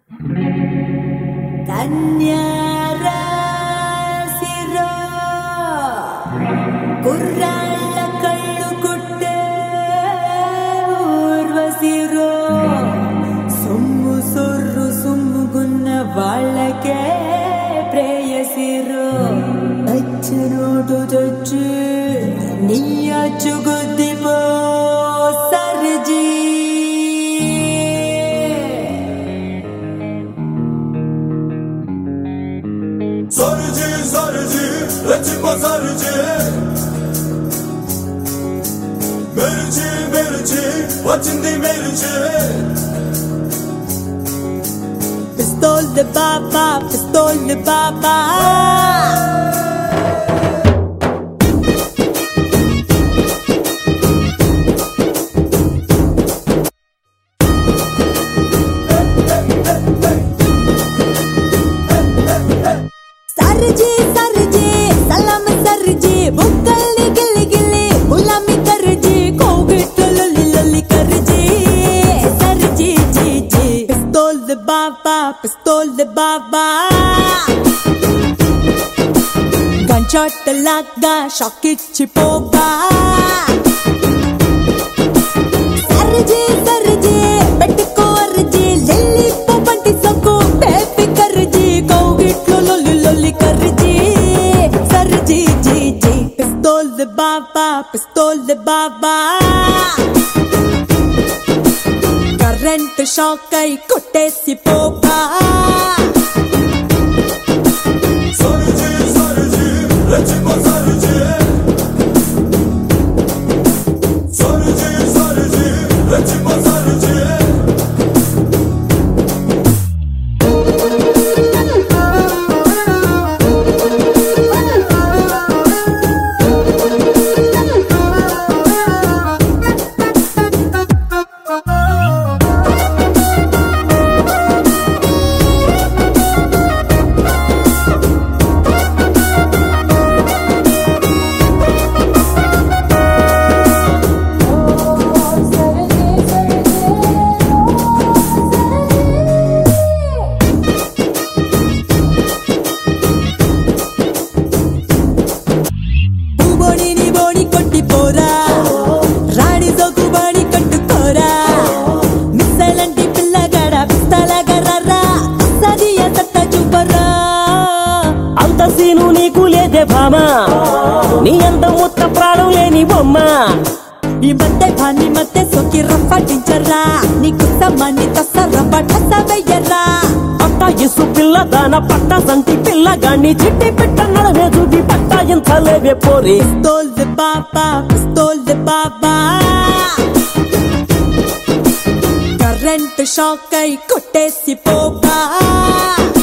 కన్యారాశిలో కుర్రాళ్ళ కళ్ళు కుట్టే ఊర్వశిరో సొమ్ము సొర్రు సుమ్ముగున్న వాళ్ళకే ప్రేయసిరో అచ్చనోటు తెచ్చి నీ అచ్చుగుద్దిపో సర్జీ Sarıcı, sarıcı, reçimba sarıcı Merici, merici, vaçindi merici Pistol de baba, pistol de baba सरजी सरजी सलाम सरजी बुक्कल्नी गिल्ली गिल्ली गुलामी करजी कोगिट लल्ली लल्ली करजी सरजी जी जी पिस्तौल दे बाबा गनशॉट लागा शॉक इच्ची पोगा सरजी सरजी पेट्टुको अर्जी लिल्ली पोपंटी सोको बेबी करजी कोगिट लल्ली करजी सरजी जी जी पिस्तौल दे बाबा करंट शॉक आई कोटेसी पोगा Sarıcı, sarıcı, reçimba sarıcı Sarıcı, sarıcı, reçimba sarıcı నీ అంత ముత్త ప్రాణం లేని బొమ్మ ఈ మధ్య భాని మధ్య సోకి రఫటించరా నీకు సమాన్ని తసర పట్టసవయ్యరా పట్ట ఇసు పిల్ల దాన పట్ట సంటి పిల్లగాన్ని చిట్టి పిట్ట నడవే చూపి పట్టాయించలేవే పోరి పిస్తోల్ దే బాబా కరెంట్ షాక్ అయి కొట్టేసి పోగా